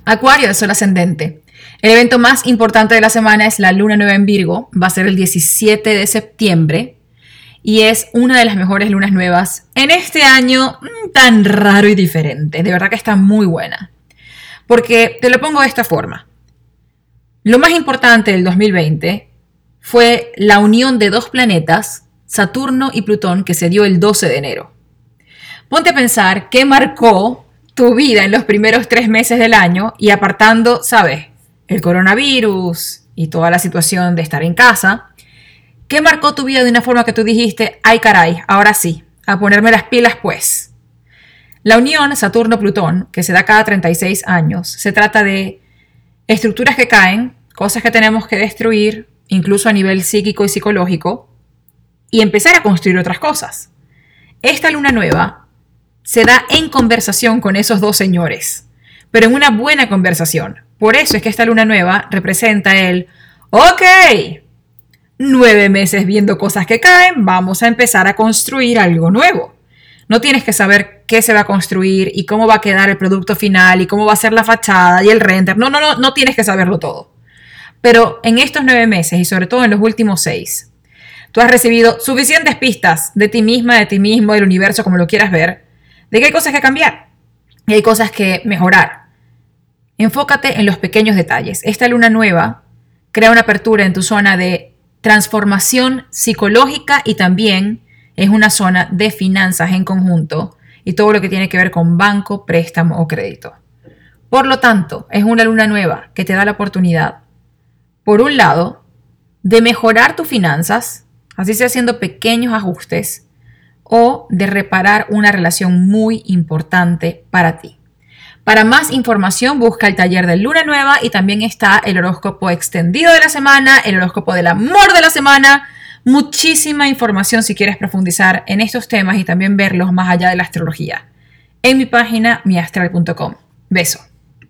Acuario de sol ascendente. El evento más importante de la semana es la luna nueva en Virgo. Va a ser el 17 de septiembre. Y es una de las mejores lunas nuevas en este año tan raro y diferente. De verdad que está muy buena. Porque te lo pongo de esta forma. Lo más importante del 2020 fue la unión de dos planetas, Saturno y Plutón, que se dio el 12 de enero. Ponte a pensar qué marcó tu vida en los primeros 3 meses del año y apartando, ¿sabes? El coronavirus y toda la situación de estar en casa. ¿Qué marcó tu vida de una forma que tú dijiste, ay caray, ahora sí, a ponerme las pilas pues? La unión Saturno-Plutón, que se da cada 36 años, se trata de estructuras que caen, cosas que tenemos que destruir, incluso a nivel psíquico y psicológico, y empezar a construir otras cosas. Esta luna nueva se da en conversación con esos dos señores, pero en una buena conversación. Por eso es que esta luna nueva representa el, ok, 9 meses viendo cosas que caen, vamos a empezar a construir algo nuevo. No tienes que saber qué se va a construir y cómo va a quedar el producto final y cómo va a ser la fachada y el render. No tienes que saberlo todo. Pero en estos 9 meses y sobre todo en los últimos 6, tú has recibido suficientes pistas de ti misma, de ti mismo, del universo, como lo quieras ver, de que hay cosas que cambiar y hay cosas que mejorar. Enfócate en los pequeños detalles. Esta luna nueva crea una apertura en tu zona de transformación psicológica y también es una zona de finanzas en conjunto y todo lo que tiene que ver con banco, préstamo o crédito. Por lo tanto, es una luna nueva que te da la oportunidad, por un lado, de mejorar tus finanzas, así sea haciendo pequeños ajustes, o de reparar una relación muy importante para ti. Para más información busca el taller de Luna Nueva y también está el horóscopo extendido de la semana, el horóscopo del amor de la semana. Muchísima información si quieres profundizar en estos temas y también verlos más allá de la astrología. En mi página miastral.com. Beso.